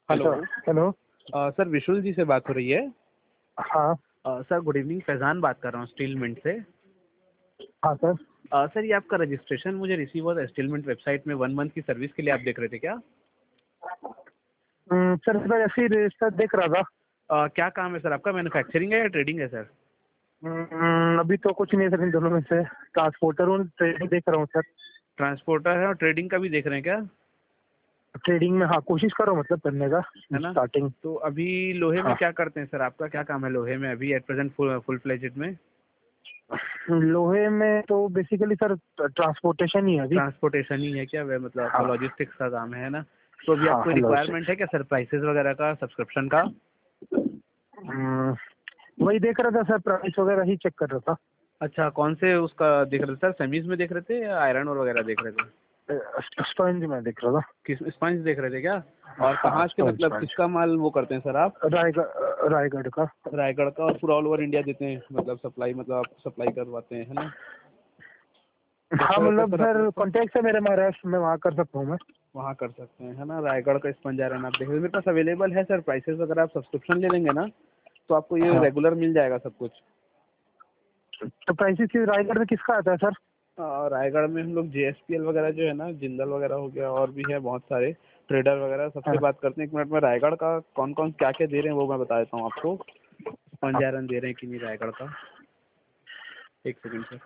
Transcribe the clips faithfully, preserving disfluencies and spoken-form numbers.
Hello. Hello. अ, sir Vishul ji से बात हो रही है? हाँ। अ, सर गुड इवनिंग, फैज़ान बात कर रहा हूँ स्टीलमिंट से। हाँ सर। अ, सर ये आपका रजिस्ट्रेशन मुझे रिसीव हुआ था स्टीलमिंट वेबसाइट में, वन मंथ की सर्विस के लिए आप देख रहे थे क्या? हम्म, सर मैं ऐसे ही रजिस्टर देख रहा था। अ, क्या काम है सर आपका? मैन्युफैक्चरिंग है या ट्रेडिंग है सर? हम्म, अभी तो कुछ नहीं है सर, इन दोनों में से ट्रांसपोर्टर हूँ, ट्रेडिंग देख रहा हूँ सर। ट्रांसपोर्टर है और ट्रेडिंग का भी देख रहे हैं क्या? ट्रेडिंग में हाँ कोशिश करो मतलब करने का है ना? स्टार्टिंग। तो अभी लोहे में हाँ, क्या करते हैं सर? आपका क्या काम है लोहे में अभी at present full full fledged में? लोहे में तो बेसिकली सर ट्रांसपोर्टेशन ही है अभी। ट्रांसपोर्टेशन ही है क्या? वह मतलब आपका हाँ। लॉजिस्टिक्स का काम है ना? तो अभी हाँ आपको रिक्वायरमेंट लॉजिस्टिक्स। है क्या सर, प्राइसेस वगैरह का, सब्सक्रिप्शन का? हम्म, वही देख रहा था सर, प्राइस वगैरह ही चेक कर रहा था। अच्छा, कौन से उसका देख रहे थे सर? सेमीज में देख रहे थे या आयरन और वगैरह देख रहे थे? स्पंज में देख रहा था। किस स्पंज देख रहे थे क्या? और हाँ कहाँ से स्पंज मतलब स्पंज। किसका माल वो करते हैं सर आप? रायगढ़ रायगढ़ का। रायगढ़ का, और पूरा ऑल ओवर इंडिया देते हैं मतलब सप्लाई, मतलब आप सप्लाई करवाते हैं है ना? हाँ कैसा रहता है मतलब सर आप सर लोग का? कॉन्टेक्ट है मेरे महाराष्ट्र में, वहाँ कर सकता हूँ मैं। वहाँ कर सकते हैं है ना? रायगढ़ का स्पंज आयरन आप देख रहे हैं, मेरे पास अवेलेबल है सर। प्राइसेस अगर आप सब्सक्रिप्शन ले लेंगे ना तो आपको ये हाँ रेगुलर मिल जाएगा सब कुछ। तो प्राइसेस रायगढ़ में किसका आता है सर? अ, रायगढ़ में हम लोग जे एस पी एल वगैरह जो है ना, जिंदल वगैरह हो गया, और भी है बहुत सारे ट्रेडर वगैरह, सबसे हाँ। बात करते हैं। एक मिनट में रायगढ़ का कौन कौन क्या क्या दे रहे हैं वो मैं बता देता हूँ आपको। स्पंज हाँ। आयरन दे रहे हैं कि नहीं रायगढ़ का? एक सेकंड सर।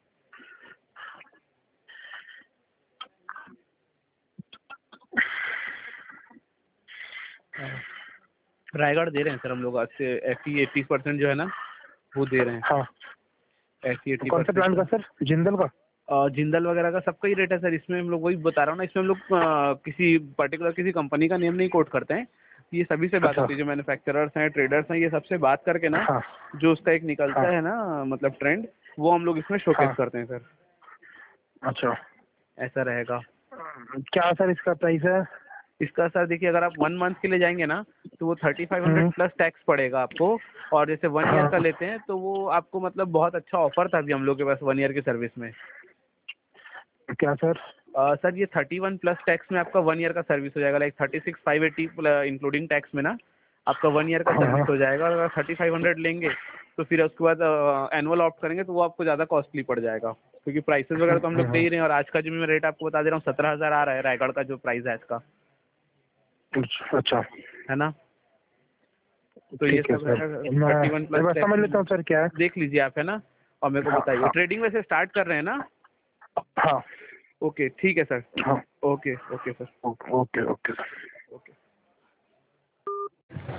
रायगढ़ दे रहे हैं सर हम लोग आज से अस्सी एट्टी परसेंट जो है ना वो दे रहे हैं। हाँ। अस्सी एट्टी कौन से परसेंट प्लांट का सर? जिंदल का? अ, जिंदल वगैरह का सबका ही रेट है सर। इसमें हम लोग वही बता रहा हूँ ना, इसमें हम लोग अ, किसी पर्टिकुलर किसी कंपनी का नेम नहीं कोट करते हैं। ये सभी से बात अच्छा। होती है, जो मैन्युफैक्चरर्स हैं, ट्रेडर्स हैं, ये सबसे बात करके ना हाँ। जो उसका एक हाँ। निकलता है ना मतलब ट्रेंड, वो हम लोग इसमें शोकेस हाँ। करते हैं सर। अच्छा। ऐसा रहेगा। क्या सर इसका प्राइस है? इसका सर देखिए, अगर आप वन मंथ के लिए जाएंगे ना तो वो thirty five hundred hmm. Plus tax पड़ेगा आपको। और जैसे वन ईयर हाँ। का लेते हैं तो वो आपको मतलब बहुत अच्छा ऑफर था अभी हम लोग के पास वन ईयर की सर्विस में। क्या सर? अ, सर ये थर्टी वन प्लस टैक्स में आपका वन ईयर का सर्विस हो जाएगा, like thirty six five eighty including tax में ना आपका वन ईयर का हाँ। सर्विस हाँ। हो जाएगा। और अगर थर्टी फाइव हंड्रेड लेंगे तो फिर उसके बाद एनुअल ऑप्ट करेंगे तो वो आपको ज़्यादा कॉस्टली पड़ जाएगा, क्योंकि प्राइसेस वगैरह तो हम लोग दे हाँ। ही रहे हैं। और आज का जो मैं रेट आपको बता दे रहा हूँ, सत्रह हज़ार आ रहा है रायगढ़ का जो प्राइस है आज का, अच्छा। है ना? तो ये ठीक है सब सर, है मैं थर्टी वन एक प्लस बार टैक्स समझ में। लेता हूँ सर क्या है। देख लीजिए आप, है ना? और मेरे को हाँ। बताइए। हाँ। ट्रेडिंग वैसे स्टार्ट कर रहे हैं ना? हाँ। ओके ठीक है सर। हाँ। Okay okay sir. Okay okay okay sir.